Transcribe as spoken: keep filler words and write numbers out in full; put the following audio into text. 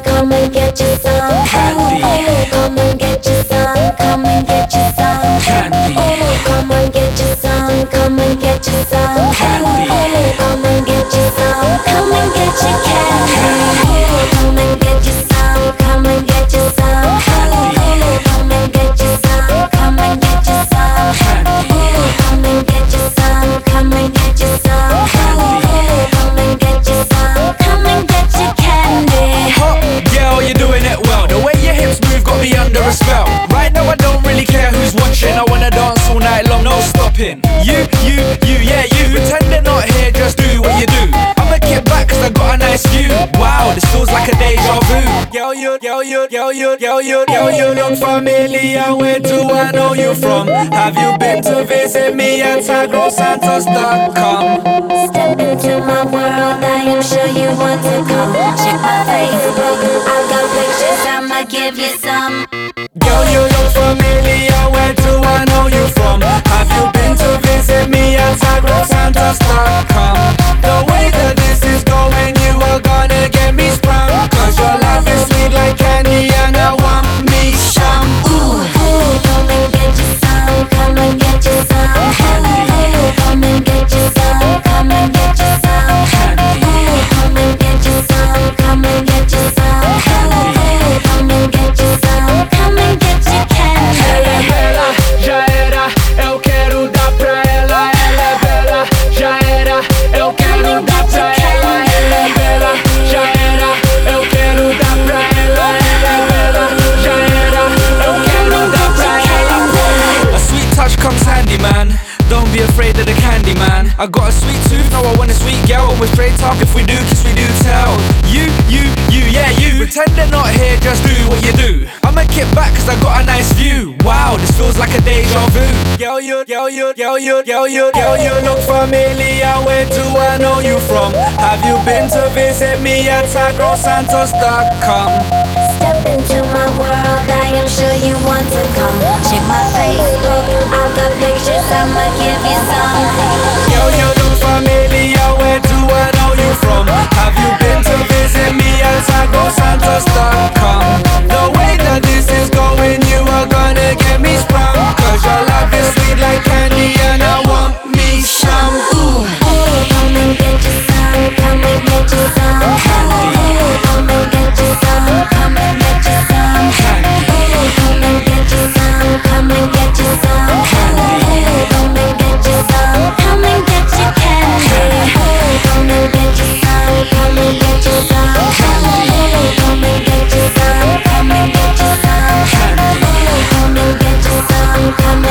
come and get you some candy. Ooh, come and get you some, come and get you some Candy. Ooh, come and get you some, come and get you some Candy. Ooh, come and get you some, come and get your candy Ooh, come and get you some, come and get you some Ooh, come and get you some, come and get you some Ooh, come and get you some, come and get you some Ooh, come and get you some, come and get your candy Hot girl, you're doing it well. The way your hips move got me under a spell. Right now I don't really care who's watching. I wanna dance all night long, no stopping. You, you, you, yeah you. Pretend they're not here, just do what you do. I'ma kick back cause I got a nice view. Wow, this feels like a deja vu. Girl, you, girl, you, girl, you, girl, you, girl, you look familiar. Where do I know you from? Have you been to visit me at agro santos dot com? Step into my world, I am sure you want to come. Check my Facebook, I've got pictures, I'ma give you some. Girl, you look familiar, where do I know you from? Have you been to visit me at agro santos dot com? The way that this is going, you are gonna get me sprung. Cause your love is sweet like candy and I want me some. Ooh. Ooh, come and get you some, come and get you some. Ooh, come and get you some, come and get you some. Ooh, come and get you some, come and get you some. Ooh, come and get you some, come and get your Ela é candy. bela, já era, eu quero dar pra ela. Ela é bela, já era, eu quero dar pra ela. Ela é bela, já era, eu quero dar pra ela. Ela é bela, já era, eu quero dar pra ela. A sweet touch comes handy, man. Don't be afraid of the candy, man. I got a sweet tooth, now I want a sweet girl. We're straight up, if we do kiss, we do tell. You, you, you, yeah you. Pretend they're not here, just do what you do. I'ma kick back cause I got a nice view. Wow, this feels like a deja vu. Girl, you, girl, you, girl, you, girl, you, girl, you look familiar. Where do I know you from? Have you been to visit me at agro santos dot com? Step into my world, I am sure you want to come. Check my Facebook, I've got pictures, I'ma give you some. Girl, you look familiar, where do I know you from? Have you been to visit me at agro santos dot com? The way that this is going, you are gonna get me sprung. Cause your love is sweet like candy and I want me some. Ooh. Ooh, come and get you some, come and get you some. Ooh, come and get you some, come and get you some. Ooh, come and get you some, come and get you some. Ooh, come and get you some, come and get your candy. Ooh, come and get you some, come and get you some. Ooh, come and get you some, come and get you some. Ooh, come and get you some, come